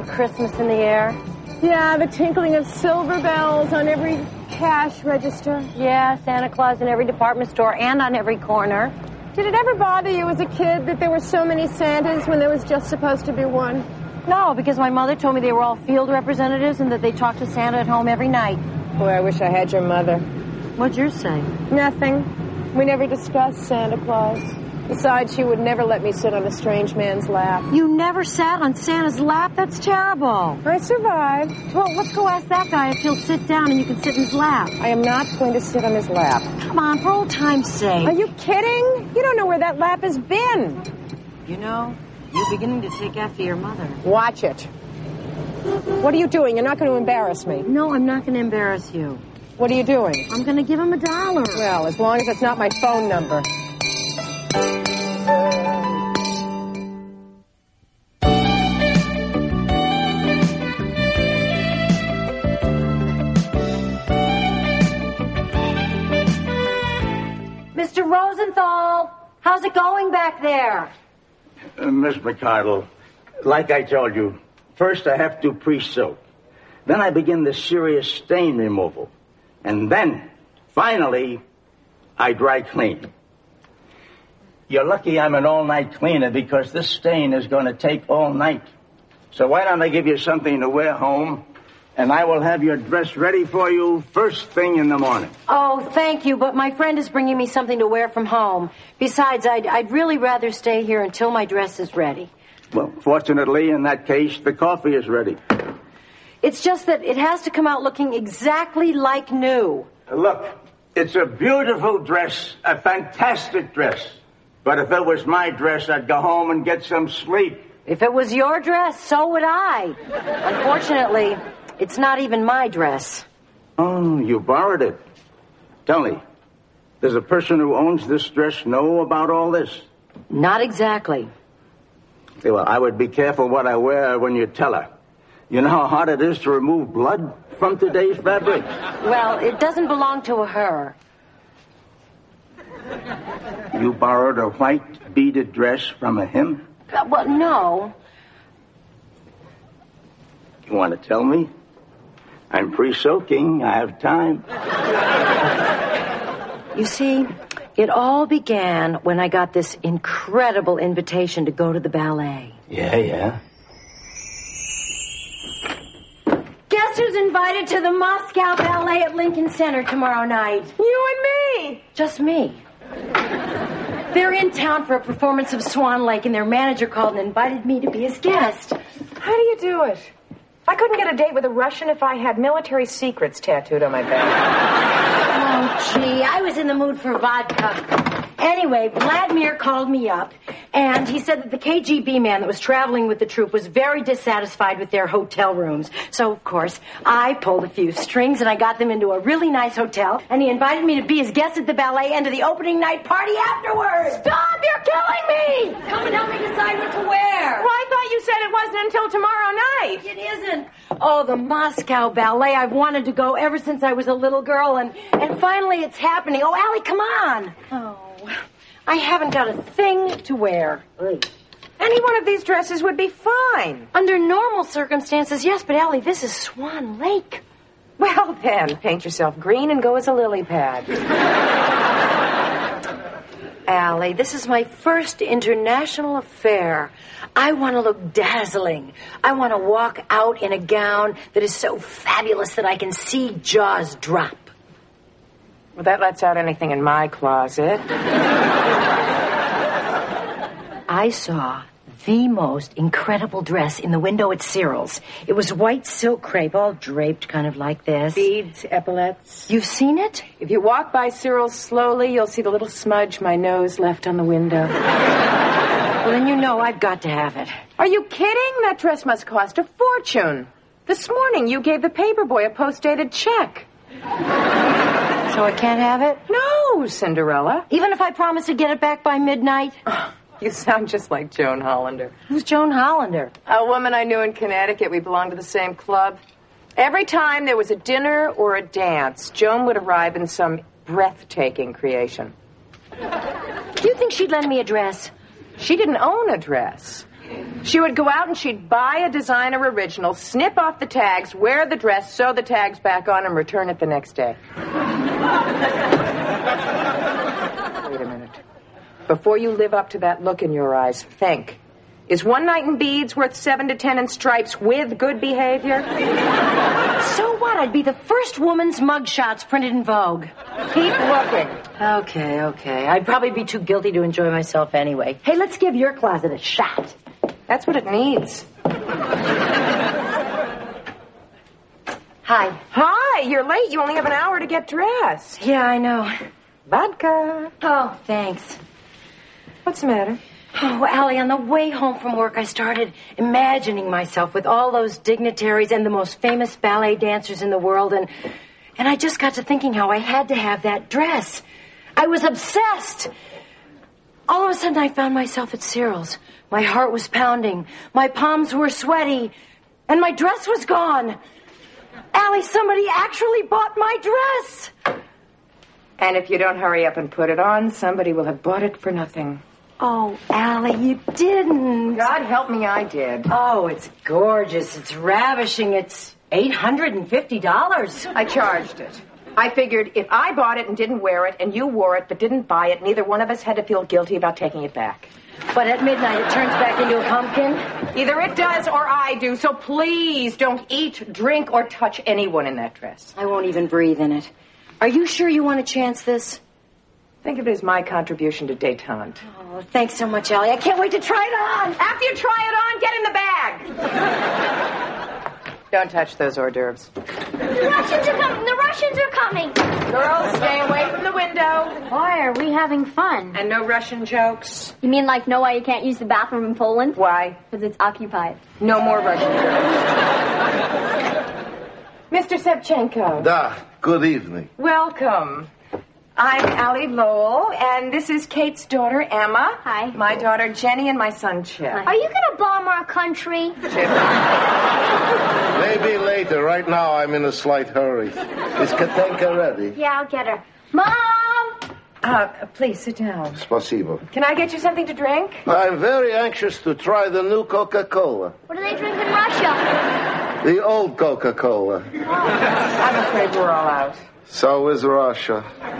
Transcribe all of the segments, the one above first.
Christmas in the air? Yeah, the tinkling of silver bells on every cash register. Yeah, Santa Claus in every department store and on every corner. Did it ever bother you as a kid that there were so many Santas when there was just supposed to be one? No, because my mother told me they were all field representatives and that they talked to Santa at home every night. Boy, I wish I had your mother. What'd yours say? Nothing. We never discussed Santa Claus. Besides, she would never let me sit on a strange man's lap. You never sat on Santa's lap? That's terrible. I survived. Well, let's go ask that guy if he'll sit down and you can sit in his lap. I am not going to sit on his lap. Come on, for old time's sake. Are you kidding? You don't know where that lap has been. You know, you're beginning to take after your mother. Watch it. What are you doing? You're not going to embarrass me. No, I'm not going to embarrass you. What are you doing? I'm going to give him $1. Well, as long as it's not my phone number. Mr. Rosenthal, how's it going back there? Miss McCardle, like I told you, first I have to pre-soak. Then I begin the serious stain removal. And then, finally, I dry clean. You're lucky I'm an all-night cleaner because this stain is going to take all night. So why don't I give you something to wear home, and I will have your dress ready for you first thing in the morning. Oh, thank you, but my friend is bringing me something to wear from home. Besides, I'd really rather stay here until my dress is ready. Well, fortunately, in that case, the coffee is ready. It's just that it has to come out looking exactly like new. Look, it's a beautiful dress, a fantastic dress. But if it was my dress, I'd go home and get some sleep. If it was your dress, so would I. Unfortunately, it's not even my dress. Oh, you borrowed it. Tell me, does the person who owns this dress know about all this? Not exactly. Okay, well, I would be careful what I wear when you tell her. You know how hard it is to remove blood from today's fabric? Well, it doesn't belong to her. You borrowed a white beaded dress from a him? Well, no. You want to tell me? I'm pre-soaking. I have time. You see, it all began when I got this incredible invitation to go to the ballet. Yeah. Guess who's invited to the Moscow Ballet at Lincoln Center tomorrow night? You and me. Just me. They're in town for a performance of Swan Lake, and their manager called and invited me to be his guest. How do you do it? I couldn't get a date with a Russian if I had military secrets tattooed on my back. Oh, gee, I was in the mood for vodka. Anyway, Vladimir called me up, and he said that the KGB man that was traveling with the troupe was very dissatisfied with their hotel rooms. So, of course, I pulled a few strings, and I got them into a really nice hotel, and he invited me to be his guest at the ballet and to the opening night party afterwards. Stop! You're killing me! Come and help me decide what to wear. Well, I thought you said it wasn't until tomorrow night. It isn't. Oh, the Moscow Ballet. I've wanted to go ever since I was a little girl, and finally it's happening. Oh, Allie, come on. Oh, I haven't got a thing to wear. Any one of these dresses would be fine. Under normal circumstances, yes, but Allie, this is Swan Lake. Well, then, paint yourself green and go as a lily pad. Allie, this is my first international affair. I want to look dazzling. I want to walk out in a gown that is so fabulous that I can see jaws drop. Well, that lets out anything in my closet. I saw the most incredible dress in the window at Cyril's. It was white silk crepe, all draped kind of like this. Beads, epaulets. You've seen it? If you walk by Cyril's slowly, you'll see the little smudge my nose left on the window. Well, then you know I've got to have it. Are you kidding? That dress must cost a fortune. This morning you gave the paperboy a post-dated check. So I can't have it? No, Cinderella. Even if I promise to get it back by midnight? You sound just like Joan Hollander. Who's Joan Hollander? A woman I knew in Connecticut. We belonged to the same club. Every time there was a dinner or a dance, Joan would arrive in some breathtaking creation. Do you think she'd lend me a dress? She didn't own a dress. She would go out and she'd buy a designer original, snip off the tags, wear the dress, sew the tags back on, and return it the next day. Wait a minute. Before you live up to that look in your eyes, think. Is one night in beads worth 7 to 10 in stripes with good behavior? So what? I'd be the first woman's mugshots printed in Vogue. Keep looking. Okay. I'd probably be too guilty to enjoy myself anyway. Hey, let's give your closet a shot. That's what it needs. Hi. Hi, you're late. You only have an hour to get dressed. Yeah, I know. Vodka. Oh, thanks. What's the matter? Oh, Allie, on the way home from work, I started imagining myself with all those dignitaries and the most famous ballet dancers in the world, and I just got to thinking how I had to have that dress. I was obsessed. All of a sudden, I found myself at Cyril's. My heart was pounding, my palms were sweaty, and my dress was gone. Allie, somebody actually bought my dress. And if you don't hurry up and put it on, somebody will have bought it for nothing. Oh, Allie, you didn't. God help me, I did. Oh, it's gorgeous. It's ravishing. It's $850. I charged it. I figured if I bought it and didn't wear it, and you wore it but didn't buy it, neither one of us had to feel guilty about taking it back. But at midnight, it turns back into a pumpkin? Either it does or I do, so please don't eat, drink, or touch anyone in that dress. I won't even breathe in it. Are you sure you want to chance this? Think of it as my contribution to détente. Oh, thanks so much, Allie. I can't wait to try it on. After you try it on, get in the bag. Don't touch those hors d'oeuvres. The Russians are coming! The Russians are coming! Girls, stay away from the window. Why are we having fun? And no Russian jokes. You mean like no why you can't use the bathroom in Poland? Why? Because it's occupied. No more Russian jokes. Mr. Sevchenko. Da, good evening. Welcome. I'm Allie Lowell, and this is Kate's daughter, Emma. Hi. My daughter, Jenny, and my son, Chip. Are you going to bomb our country? Chip. Maybe later. Right now, I'm in a slight hurry. Is Katenka ready? Yeah, I'll get her. Mom! Please sit down. Spasibo. Can I get you something to drink? I'm very anxious to try the new Coca-Cola. What do they drink in Russia? The old Coca-Cola. I'm afraid we're all out. So is Russia.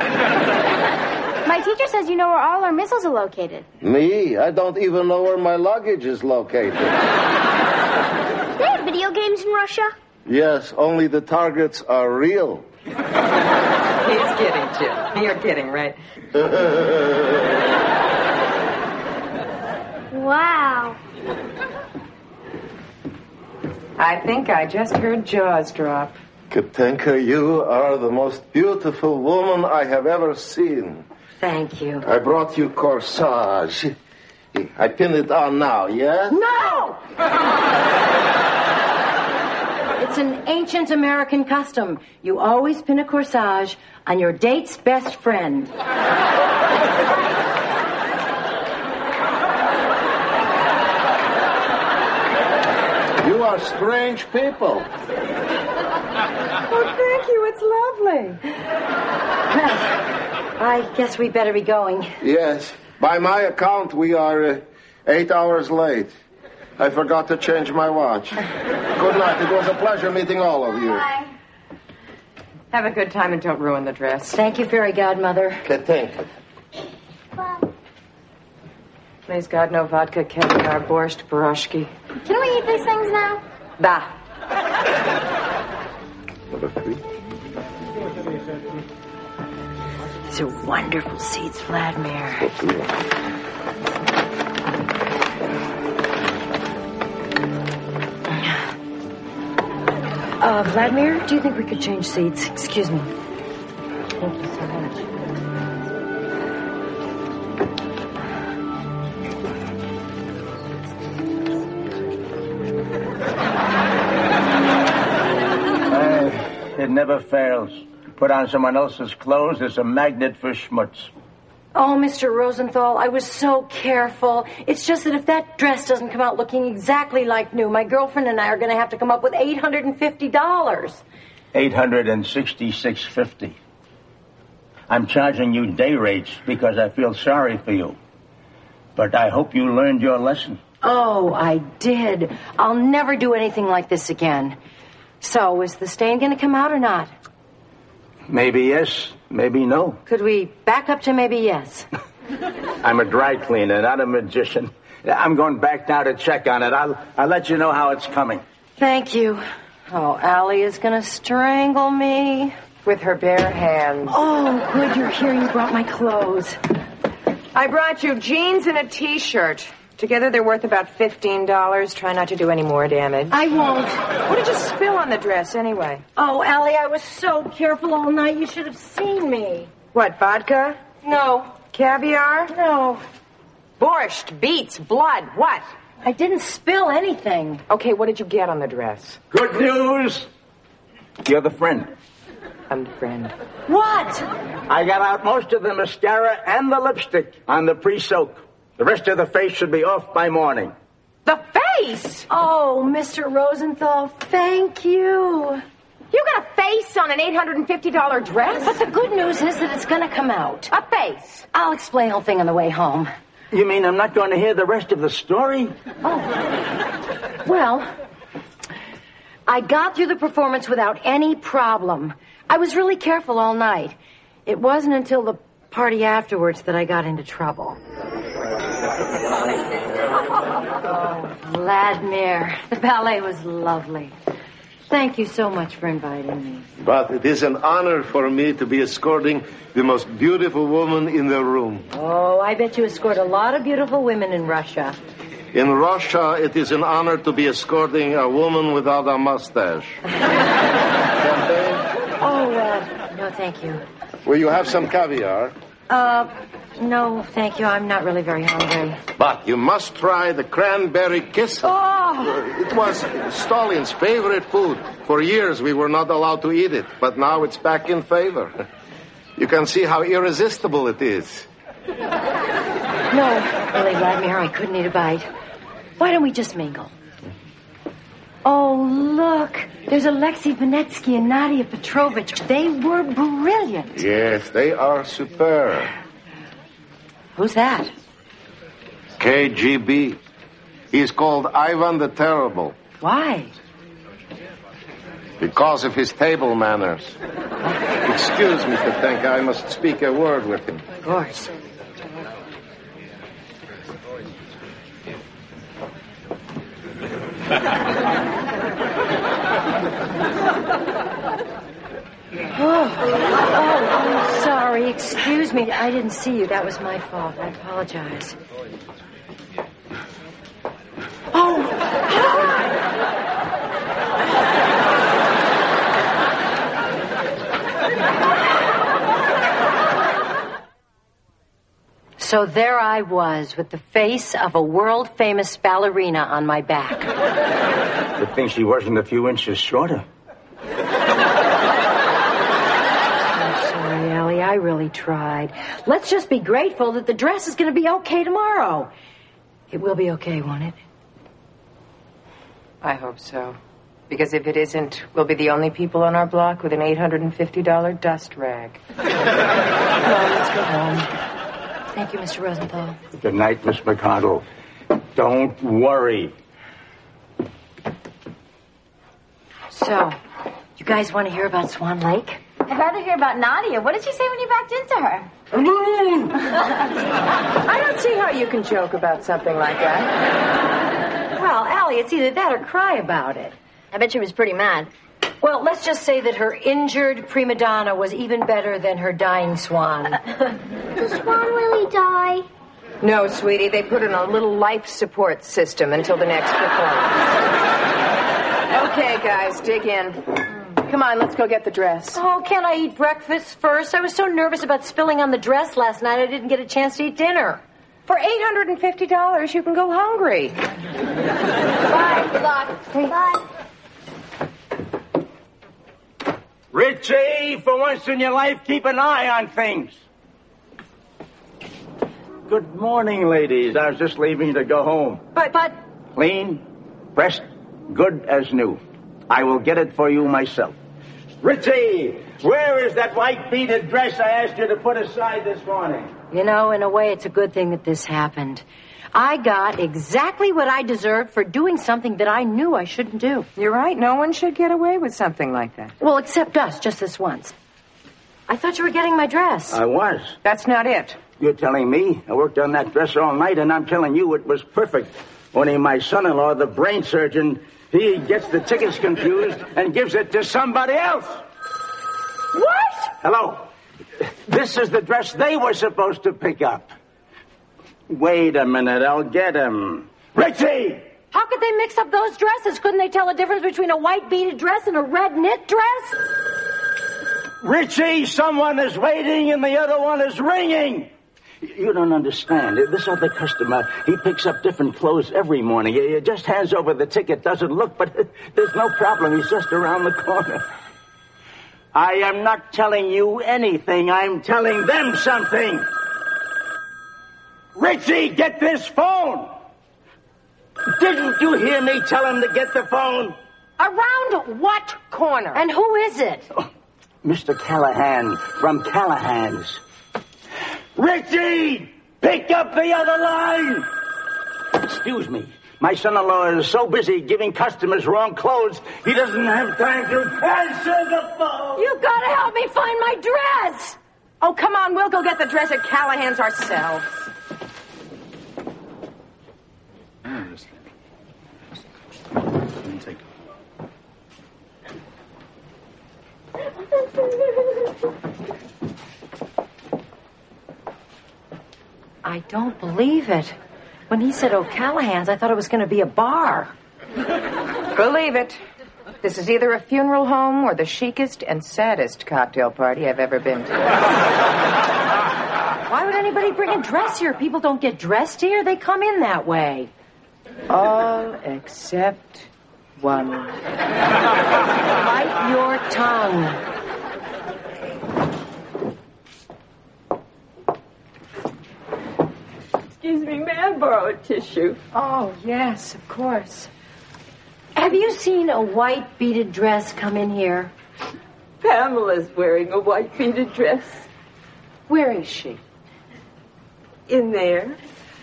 My teacher says you know where all our missiles are located. Me? I don't even know where my luggage is located. They have video games in Russia? Yes, only the targets are real. He's kidding, Chip. You're kidding, right? Wow. I think I just heard jaws drop. Katenka, you are the most beautiful woman I have ever seen. Thank you. I brought you corsage. I pin it on now, yes? No! It's an ancient American custom. You always pin a corsage on your date's best friend. You are strange people. Oh, thank you. It's lovely. I guess we better be going. Yes. By my account, we are 8 hours late. I forgot to change my watch. Good night. It was a pleasure meeting all of you. Bye. Have a good time and don't ruin the dress. Thank you, Fairy Godmother. Katenka. Bye. Please God, no vodka, caviar, borscht, barashki. Can we eat these things now? Da. These are wonderful seeds, Vladimir. Vladimir, do you think we could change seats? Excuse me. Thank you so much. It never fails. Put on someone else's clothes, there's a magnet for schmutz. Oh, Mr. Rosenthal, I was so careful. It's just that if that dress doesn't come out looking exactly like new, my girlfriend and I are going to have to come up with $850. $866.50. I'm charging you day rates because I feel sorry for you. But I hope you learned your lesson. Oh, I did. I'll never do anything like this again. So, is the stain going to come out or not? Maybe yes, maybe no. Could we back up to maybe yes? I'm a dry cleaner, not a magician. I'm going back now to check on it. I'll let you know how it's coming. Thank you. Oh, Allie is going to strangle me. With her bare hands. Oh, good, you're here. You brought my clothes. I brought you jeans and a T-shirt. Together they're worth about $15. Try not to do any more damage. I won't. What did you spill on the dress, anyway? Oh, Allie, I was so careful all night. You should have seen me. What, vodka? No. Caviar? No. Borscht, beets, blood, what? I didn't spill anything. Okay, what did you get on the dress? Good news. You're the friend. I'm the friend. What? I got out most of the mascara and the lipstick on the pre-soak. The rest of the face should be off by morning. The face? Oh, Mr. Rosenthal, thank you. You got a face on an $850 dress? But the good news is that it's going to come out. A face? I'll explain the whole thing on the way home. You mean I'm not going to hear the rest of the story? Oh. Well, I got through the performance without any problem. I was really careful all night. It wasn't until the party afterwards that I got into trouble. Oh, Vladimir, the ballet was lovely. Thank you so much for inviting me. But it is an honor for me to be escorting the most beautiful woman in the room. Oh, I bet you escort a lot of beautiful women in Russia. In Russia, it is an honor to be escorting a woman without a mustache. Champagne? Oh, no, thank you. Will you have some caviar? No, thank you. I'm not really very hungry. But you must try the cranberry kiss. Oh! It was Stalin's favorite food. For years, we were not allowed to eat it, but now it's back in favor. You can see how irresistible it is. No, really, Vladimir, I couldn't eat a bite. Why don't we just mingle? Oh, look. There's Alexei Vanetsky and Nadia Petrovich. They were brilliant. Yes, they are superb. Who's that? KGB. He's called Ivan the Terrible. Why? Because of his table manners. Excuse me, Petenka, I must speak a word with him. Of course. I'm sorry. Excuse me. I didn't see you. That was my fault. I apologize. So there I was with the face of a world-famous ballerina on my back. Good thing she wasn't a few inches shorter. I really tried. Let's just be grateful that the dress is going to be okay tomorrow. It will be okay, won't it? I hope so. Because if it isn't, we'll be the only people on our block with an $850 dust rag. Come on, let's go home. Thank you, Mr. Rosenthal. Good night, Miss McConnell. Don't worry. So, you guys want to hear about Swan Lake? I'd rather hear about Nadia. What did she say when you backed into her? I don't see how you can joke about something like that. Well, Allie, it's either that or cry about it. I bet she was pretty mad. Well, let's just say that her injured prima donna was even better than her dying swan. Does Swan really die? No, sweetie, they put in a little life support system until the next performance. Okay, guys, dig in. Come on, let's go get the dress. Oh, can't I eat breakfast first? I was so nervous about spilling on the dress last night I didn't get a chance to eat dinner. For $850, you can go hungry. Bye. Good luck. Bye. Richie, for once in your life, keep an eye on things. Good morning, ladies. I was just leaving to go home. But... Clean, pressed, good as new. I will get it for you myself. Richie, where is that white beaded dress I asked you to put aside this morning? You know, in a way, it's a good thing that this happened. I got exactly what I deserved for doing something that I knew I shouldn't do. You're right. No one should get away with something like that. Well, except us, just this once. I thought you were getting my dress. I was. That's not it. You're telling me I worked on that dress all night, and I'm telling you it was perfect. Only my son-in-law, the brain surgeon, he gets the tickets confused and gives it to somebody else. What? Hello. This is the dress they were supposed to pick up. Wait a minute, I'll get him. Richie! How could they mix up those dresses? Couldn't they tell the difference between a white beaded dress and a red knit dress? Richie, someone is waiting and the other one is ringing. You don't understand. This other customer, he picks up different clothes every morning. He just hands over the ticket, doesn't look, but there's no problem. He's just around the corner. I am not telling you anything. I'm telling them something. Richie, get this phone. Didn't you hear me tell him to get the phone? Around what corner? And who is it? Oh, Mr. Callahan from Callahan's. Richie, pick up the other line. Excuse me. My son-in-law is so busy giving customers wrong clothes, he doesn't have time to answer the phone. You've got to help me find my dress. Oh, come on. We'll go get the dress at Callahan's ourselves. I don't believe it. When he said O'Callahan's, I thought it was going to be a bar. Believe it. This is either a funeral home or the chicest and saddest cocktail party I've ever been to. Why would anybody bring a dress here? People don't get dressed here. They come in that way. All except one. Bite your tongue. Excuse me, may I borrow a tissue? Oh, yes, of course. Have you seen a white beaded dress come in here? Pamela's wearing a white beaded dress. Where is she? In there.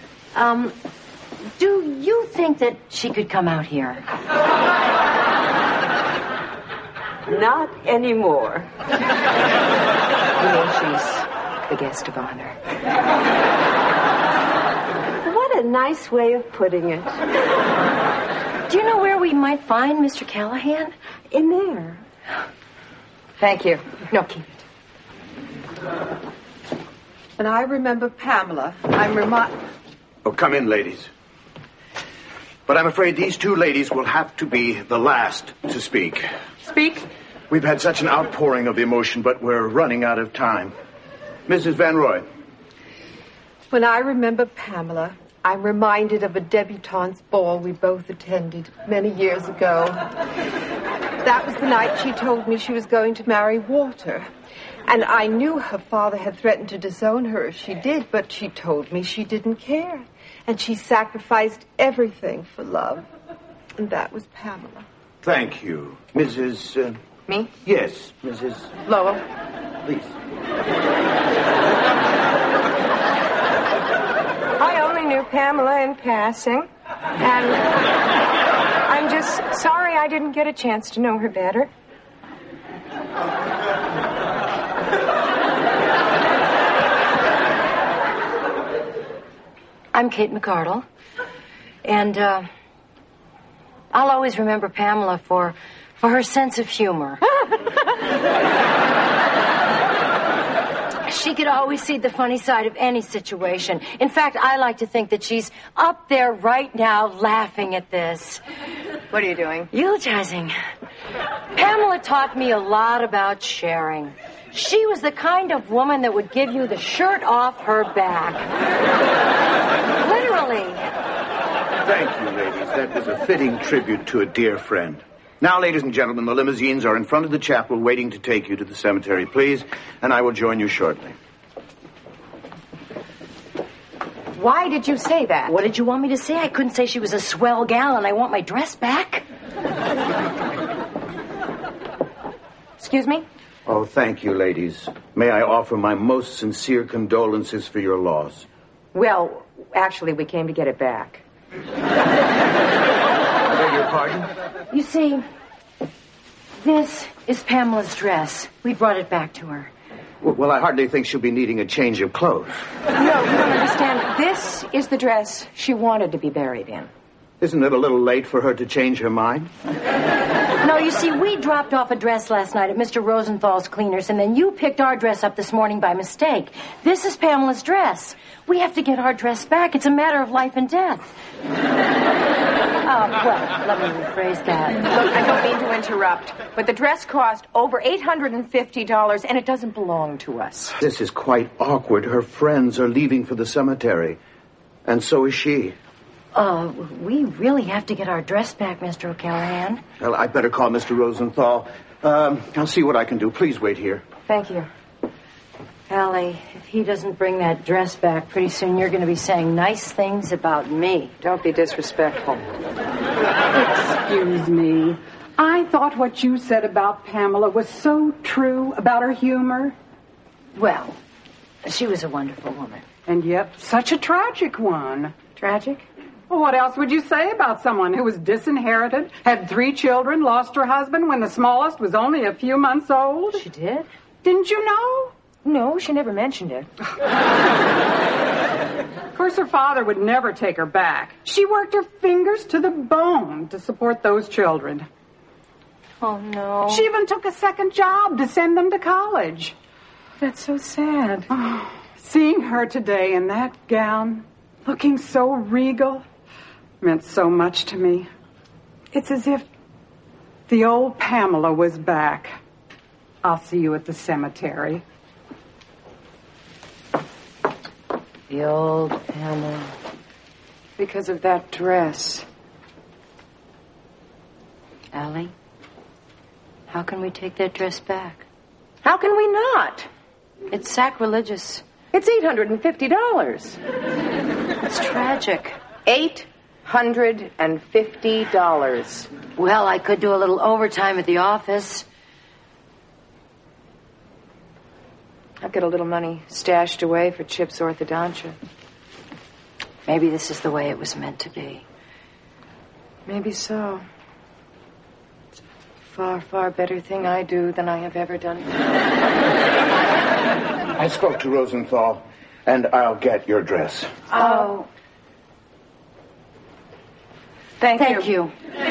Do you think that she could come out here? Not anymore. You know, she's the guest of honor. What a nice way of putting it. Do you know where we might find Mr. Callahan? In there. Thank you. No, keep it. And I remember Pamela. Oh, come in, ladies. But I'm afraid these two ladies will have to be the last to speak. Speak. We've had such an outpouring of emotion, but we're running out of time. Mrs. Van Roy. When I remember Pamela, I'm reminded of a debutante's ball we both attended many years ago. That was the night she told me she was going to marry Walter. And I knew her father had threatened to disown her if she did, but she told me she didn't care. And she sacrificed everything for love. And that was Pamela. Thank you. Mrs. Me? Yes, Mrs. Lowell. Please. I only knew Pamela in passing. And I'm just sorry I didn't get a chance to know her better. I'm Kate McCardle. And, I'll always remember Pamela for her sense of humor. She could always see the funny side of any situation. In fact, I like to think that she's up there right now laughing at this. What are you doing? Eulogizing. Pamela taught me a lot about sharing. She was the kind of woman that would give you the shirt off her back. Literally. Thank you, ladies. That was a fitting tribute to a dear friend. Now, ladies and gentlemen, the limousines are in front of the chapel waiting to take you to the cemetery, please, and I will join you shortly. Why did you say that? What did you want me to say? I couldn't say she was a swell gal and I want my dress back. Excuse me? Oh, thank you, ladies. May I offer my most sincere condolences for your loss. Well, Actually, we came to get it back. I beg your pardon? You see, this is Pamela's dress. We brought it back to her. Well, I hardly think she'll be needing a change of clothes. No, you don't understand. This is the dress she wanted to be buried in. Isn't it a little late for her to change her mind? No, you see, we dropped off a dress last night at Mr. Rosenthal's cleaners, and then you picked our dress up this morning by mistake. This is Pamela's dress. We have to get our dress back. It's a matter of life and death. Well, let me rephrase that. Look, I don't mean to interrupt, but the dress cost over $850, and it doesn't belong to us. This is quite awkward. Her friends are leaving for the cemetery, and so is she. We really have to get our dress back, Mr. O'Callahan. Well, I'd better call Mr. Rosenthal. I'll see what I can do. Please wait here. Thank you. Allie, if he doesn't bring that dress back, pretty soon you're going to be saying nice things about me. Don't be disrespectful. Excuse me. I thought what you said about Pamela was so true about her humor. Well, she was a wonderful woman. And yet, such a tragic one. Tragic? Well, what else would you say about someone who was disinherited, had 3 children, lost her husband when the smallest was only a few months old? She did? Didn't you know? No, she never mentioned it. Of course, her father would never take her back. She worked her fingers to the bone to support those children. Oh, no. She even took a second job to send them to college. That's so sad. Oh, seeing her today in that gown, looking so regal, meant so much to me. It's as if the old Pamela was back. I'll see you at the cemetery. The old Pamela. Because of that dress. Allie, how can we take that dress back? How can we not? It's sacrilegious. It's $850. It's tragic. $850. Well, I could do a little overtime at the office. I've got a little money stashed away for Chip's orthodontia. Maybe this is the way it was meant to be. Maybe so. It's a far, far better thing I do than I have ever done. I spoke to Rosenthal, and I'll get your dress. Oh. Thank you.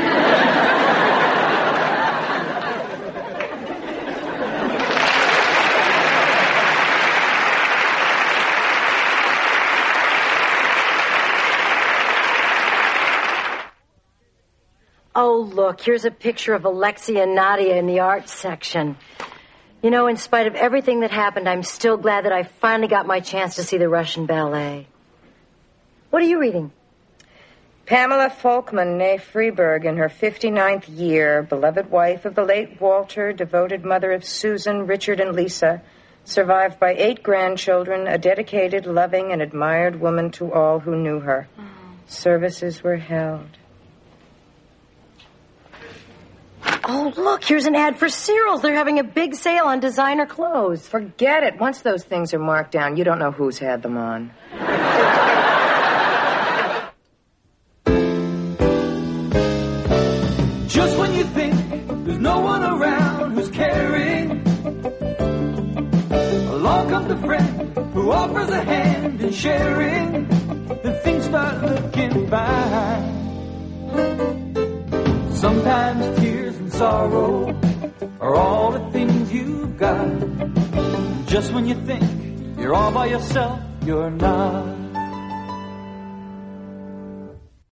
Oh, look, here's a picture of Alexia and Nadia in the arts section. You know, in spite of everything that happened, I'm still glad that I finally got my chance to see the Russian ballet. What are you reading? Pamela Folkman, née Freeburg, in her 59th year, beloved wife of the late Walter, devoted mother of Susan, Richard, and Lisa, survived by 8 grandchildren, a dedicated, loving, and admired woman to all who knew her. Services were held. Oh, look, here's an ad for Cyril's. They're having a big sale on designer clothes. Forget it. Once those things are marked down, you don't know who's had them on. Just when you think there's no one around who's caring, along comes a friend who offers a hand in sharing, then things start looking fine. Sometimes tears and sorrow are all the things you've got. Just when you think you're all by yourself, you're not.